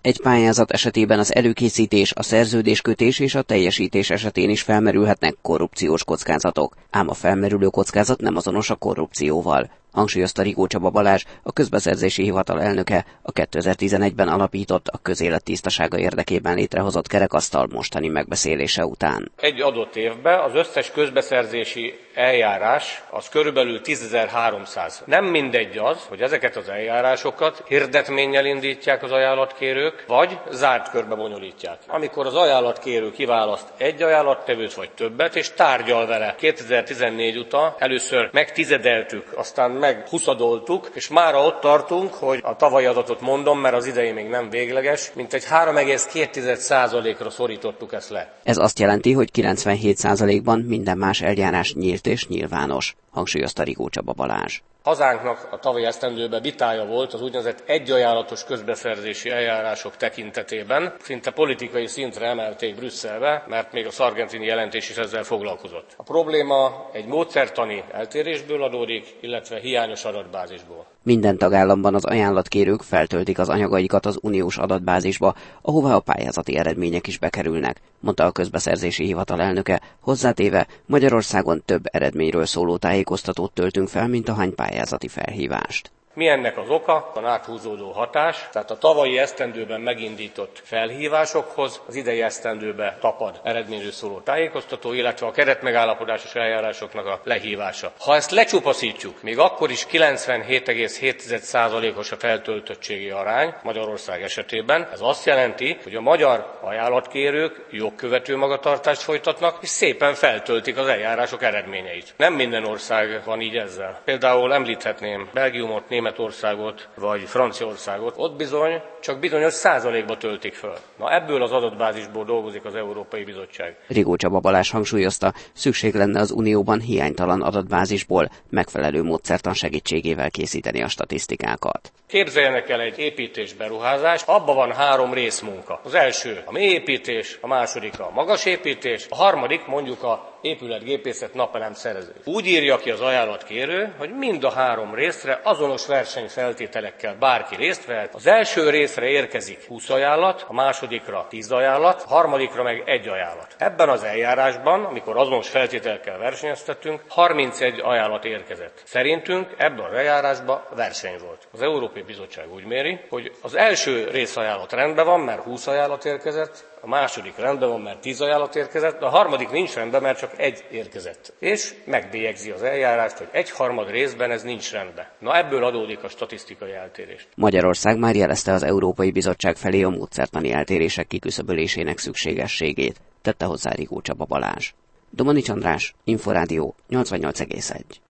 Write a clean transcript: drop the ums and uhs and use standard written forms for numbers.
Egy pályázat esetében az előkészítés, a szerződéskötés és a teljesítés esetén is felmerülhetnek korrupciós kockázatok, ám a felmerülő kockázat nem azonos a korrupcióval, hangsúlyozta Rigó Csaba Balázs, a Közbeszerzési Hivatal elnöke, a 2011-ben alapított, a közélet tisztasága érdekében létrehozott kerekasztal mostani megbeszélése után. Egy adott évben az összes közbeszerzési eljárás az körülbelül 10.300. Nem mindegy az, hogy ezeket az eljárásokat hirdetménnyel indítják az ajánlatkérők, vagy zárt körbe bonyolítják. Amikor az ajánlatkérő kiválaszt egy ajánlattevőt vagy többet, és tárgyal vele 2014 után, először megtizedeltük, aztán meghuszadoltuk, és mára ott tartunk, hogy a tavalyi adatot mondom, mert az idei még nem végleges, mintegy 3,2%-ra szorítottuk ezt le. Ez azt jelenti, hogy 97%-ban minden más eljárás nyílt és nyilvános, hangsúlyozta Rigó Csaba Balázs. Hazánknak a tavalyi esztendőben vitája volt az úgynevezett egyajánlatos közbeszerzési eljárások tekintetében. Szinte politikai szintre emelték Brüsszelbe, mert még a Sargentini jelentés is ezzel foglalkozott. A probléma egy módszertani eltérésből adódik, illetve hiányos adatbázisból. Minden tagállamban az ajánlatkérők feltöltik az anyagaikat az uniós adatbázisba, ahová a pályázati eredmények is bekerülnek, mondta a Közbeszerzési Hivatal elnöke, hozzátéve, Magyarországon több eredményről szóló tájékoztatót töltünk fel, mint ahány pályázati felhívást. Mi ennek az oka? A áthúzódó hatás, tehát a tavalyi esztendőben megindított felhívásokhoz az idei esztendőben tapad eredményről szóló tájékoztató, illetve a keretmegállapodásos eljárásoknak a lehívása. Ha ezt lecsupaszítjuk, még akkor is 97,7%-os a feltöltöttségi arány Magyarország esetében. Ez azt jelenti, hogy a magyar ajánlatkérők jogkövető magatartást folytatnak, és szépen feltöltik az eljárások eredményeit. Nem minden ország van így ezzel. Például említhetném Belgiumot, Németországot vagy Franciaországot, ott bizony csak bizonyos százalékba töltik föl. Na ebből az adatbázisból dolgozik az Európai Bizottság. Rigó Csaba Balázs hangsúlyozta, szükség lenne az Unióban hiánytalan adatbázisból megfelelő módszertan segítségével készíteni a statisztikákat. Képzeljenek el egy építésberuházást, abban van 3 részmunka. Az első a mélyépítés, a második a magasépítés, a harmadik mondjuk a épületgépészet napelem szerző. Úgy írja ki az ajánlatkérő, hogy mind a 3 részre azonos versenyfeltételekkel bárki részt vehet. Az első részre érkezik 20 ajánlat, a másodikra 10 ajánlat, a harmadikra meg 1 ajánlat. Ebben az eljárásban, amikor azonos feltételekkel versenyeztettünk, 31 ajánlat érkezett. Szerintünk ebben az eljárásban verseny volt. Az Európai Bizottság úgy méri, hogy az első részajánlat rendben van, mert 20 ajánlat érkezett, a második rendben van, mert 10 ajánlat érkezett, de a harmadik nincs rendben, mert csak 1 érkezett. És megbélyegzi az eljárást, hogy 1/3 részben ez nincs rendben. Na ebből adódik a statisztikai eltérés. Magyarország már jelezte az Európai Bizottság felé a módszertani eltérések kiküszöbölésének szükségességét, tette hozzá Rigó Csaba Balázs. Domanics András, Inforádió 88,1.